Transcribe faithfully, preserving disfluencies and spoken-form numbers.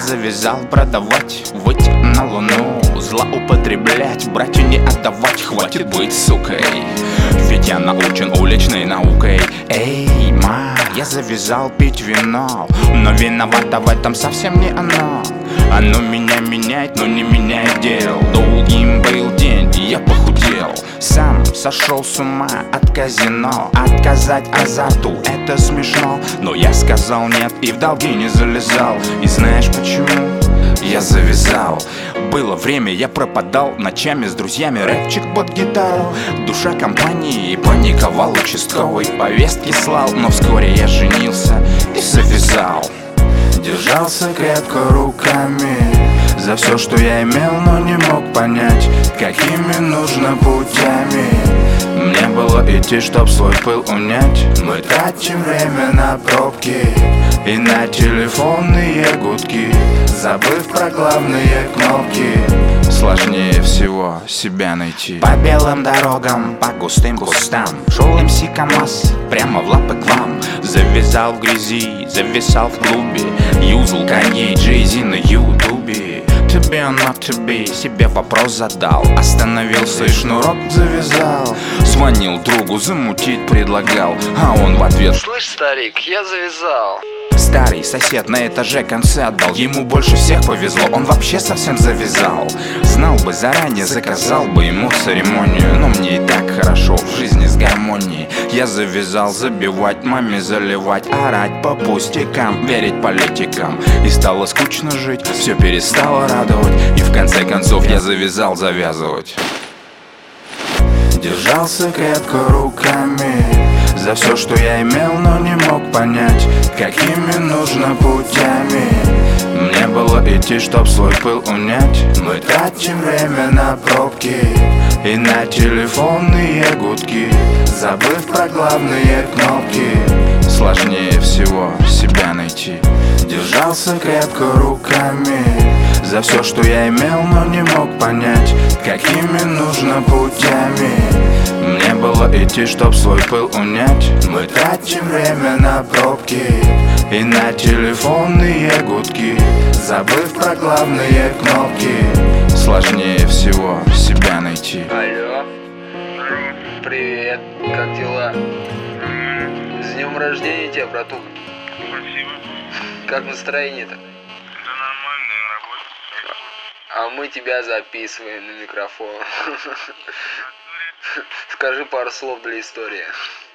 завязал продавать, выйти на луну, злоупотреблять, братью не отдавать. Хватит быть сукой, ведь я научен уличной наукой. Эй, ма, я завязал пить вино, но виновата в этом совсем не оно. Оно меня меняет, но не меняет дел. Долгим был день, и я похудел. Сам сошел с ума от казино. Отказать азарту — это смешно, но я сказал нет и в долги не залезал. И знаешь почему? Я завязал. Было время, я пропадал ночами с друзьями, рэпчик под гитару. Душа компании паниковал, участковый повестки слал. Но вскоре я женился и завязал. Держался крепко руками за все, что я имел, но не мог понять, какими нужно путями мне было идти, чтоб свой пыл унять. Мы тратим время на пробки и на телефонные гудки, забыв про главные кнопки. Сложнее всего себя найти. По белым дорогам, по густым кустам шел эм си КамАЗ прямо в лапы к вам. Завязал в грязи, зависал в клубе, юзал Канье, Джей-Зи на ютубе. To be or not to be, себе вопрос задал. Остановился и шнурок завязал. Звонил другу, замутить предлагал, а он в ответ: слышь, старик, я завязал. Старый сосед на этаже концы отдал. Ему больше всех повезло, он вообще совсем завязал. Знал бы заранее, заказал бы ему церемонию. Но мне и так хорошо в жизни с гармонией. Я завязал забивать, маме заливать, орать по пустякам, верить политикам. И стало скучно жить, все перестало радовать. И в конце концов я завязал завязывать. Держался крепко руками за все, что я имел, но не мог понять, какими нужно путями мне было идти, чтоб свой пыл унять. Мы тратим время на пробки и на телефонные гудки, забыв про главные кнопки. Сложнее всего себя найти. Держался крепко руками за все, что я имел, но не мог понять, какими нужно путями мне было идти, чтоб свой пыл унять. Мы тратим время на пробки и на телефонные гудки, забыв про главные кнопки. Сложнее всего себя найти. Алло, привет, как дела? С днем рождения тебя, братуха. Спасибо. Как настроение-то? Да нормально, на работе. А мы тебя записываем на микрофон. Скажи пару слов для истории.